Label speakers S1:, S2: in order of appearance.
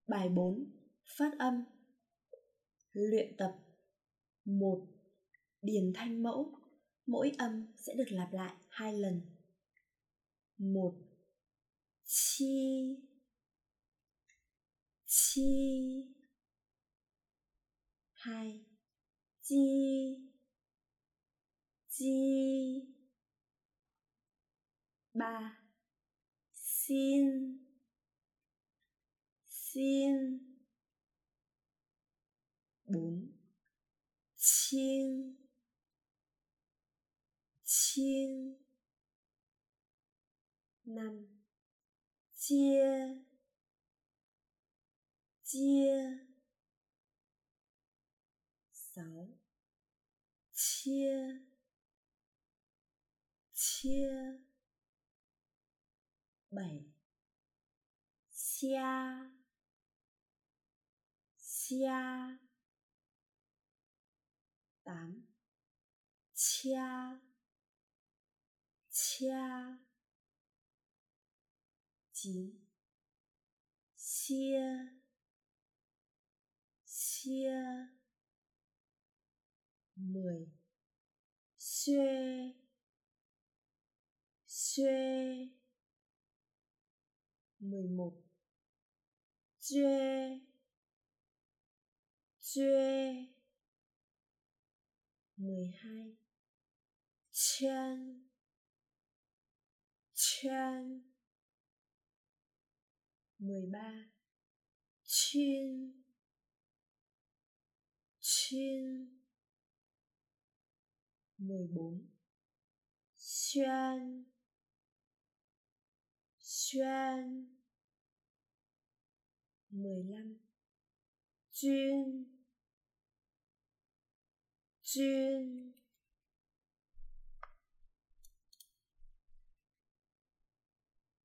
S1: Bài 4. Phát âm. Luyện tập. 1. Điền thanh mẫu. Mỗi âm sẽ được lặp lại 2 lần. 1. Chi, chi. 2. Chi, chi. 3. Xin, xin. 4. Chiêng, chiêng. 5. Chia, chia. 6. Chia, chia. 7. Xa, xa. 8. Cha, cha. 9. Xia, xia. 10. Xuê, xuê. 11. Chuê, chuê. 12. Chân, chân. 13. Chuyên, chuyên. 14. Xoan, xoan. 15. Chuyên, chuyên.